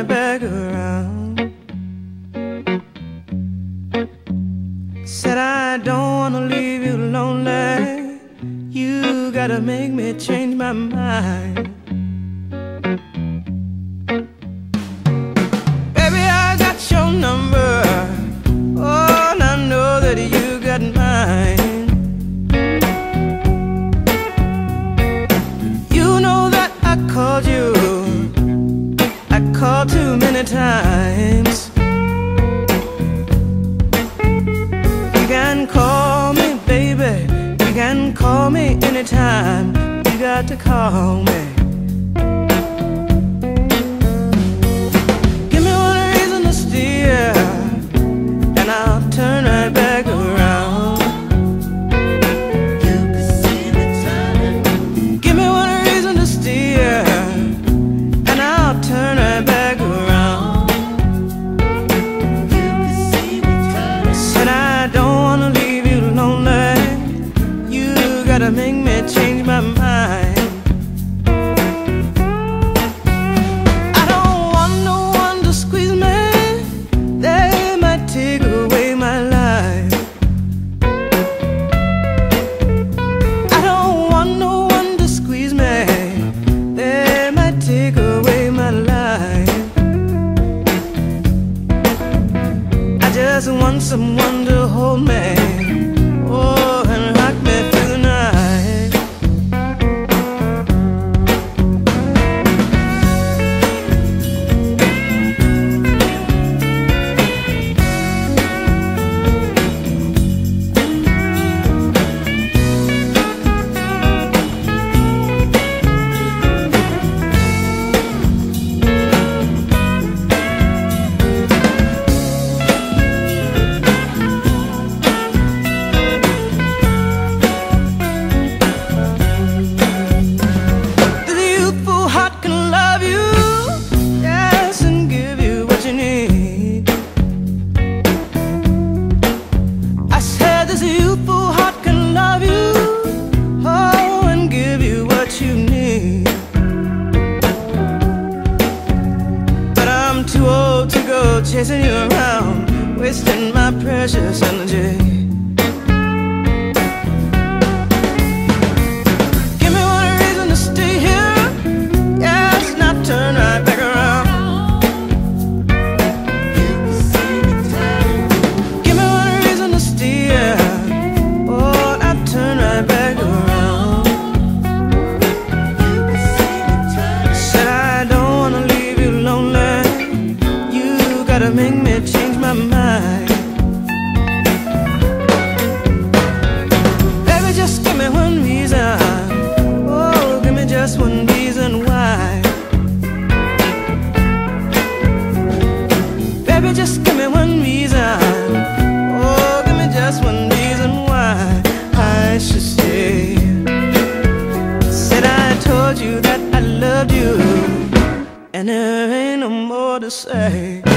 right back around. Said I don't wanna leave you lonely. You gotta make me change my mind. Baby, I got your number. Oh, and I know that you got mine. You know that I called you. I called too many times. You can call me, baby. You can call me anytime. You got to call me. Give me one reason to steer, and I'll turn right back around. You can see me turning. Give me one reason to steer, and I'll turn right back around. You can see me turning. Said I don't wanna leave you lonely. You gotta make me change my mind. I don't want no one to squeeze me. They might take away my life. I don't want no one to squeeze me. They might take away my life. I just want someone to hold me, oh, and rock me through the night. Too old to go chasing you around, wasting my precious energy. Give me one reason to stay here, yes, and I'll turn right back around. You can see me turning. Give me one reason to steer, oh, and I'll turn right back around. You can see me turning. Said I don't wanna leave you lonely. Gotta make me change my mind. Baby, just give me one reason. Oh, give me just one reason why. Baby, just give me one reason. Oh, give me just one reason why I should stay. Said I told you that I loved you, and there ain't no more to say.